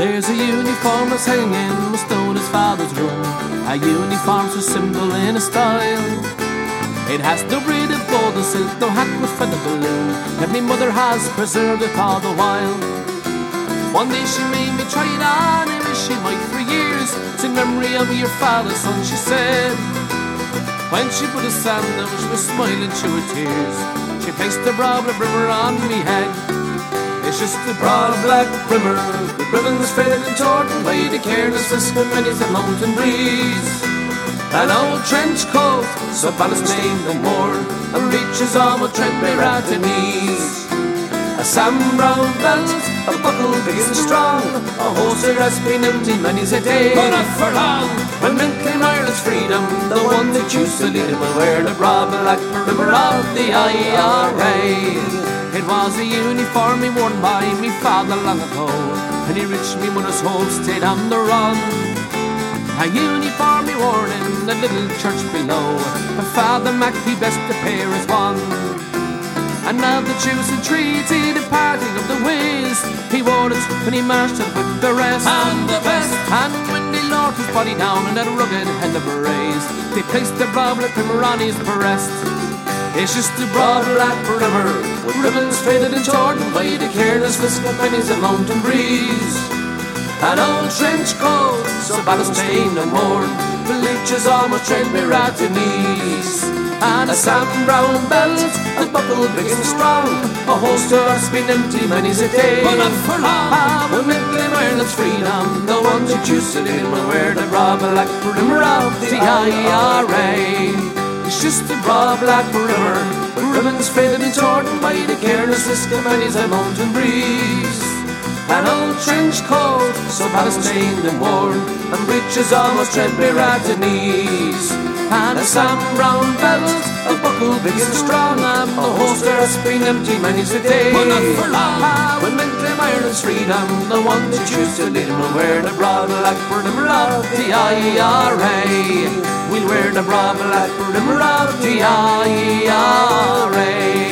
There's a uniform that's hanging must know his father's room. A uniform's a symbol in a style. It has no braid of gold and silk, no hat with feather balloon, and my mother has preserved it all the while. One day she made me try it on, and wish she might for years. It's in memory of your father's son, she said. When she put a sandal, she was smiling through her tears. She placed the broad black brimmer on me head. It's just a broad black brimmer, with ribbons faded and torn by the careless whisk of many's a mountain breeze. An old trench coat, so ballast name no more, and reaches almost threadbare at the knees. A Sam Brown belt, a buckle big and strong, a holster has been empty many's a day. But not for long. When men claim Ireland's freedom, the one that used to lead them will wear the broad black brimmer of the IRA. It was a uniform he worn by me father long ago, and he reached me mother's homestead on the run. A uniform he wore in the little church below, but Father Mac he best to pair as one. And now the Jews entreaty the parting of the ways, he wore it when he marched it with the rest and the best. And when they lowered his body down in that rugged head of berets, they placed the broad black brimmer on his breast. It's just a broad black brimmer, with ribbons faded and torn by the careless whisk of many's a mountain breeze. An old trench coat, so ballast stained and worn, the leeches almost threadbare at the knees. And a Sam Brown belt, a buckle big and strong, a holster has been empty many's a day. But not for long. When men claim Ireland's freedom, the ones who choose to live will wear the broad black brimmer of the IRA. It's just a broad black brimmer, with ribbons faded and torn by the careless whisk of many's a mountain breeze. An old trench coat, so ballast stained and worn, and breeches almost threadbare at the knees. And a Sam Brown belt, a buckle big and strong, and the holster has been empty many's a day. But not for long. When men claim Ireland's freedom, the ones who choose to lead them will wear the broad black brimmer of the IRA. We'll wear the broad black brimmer of the IRA.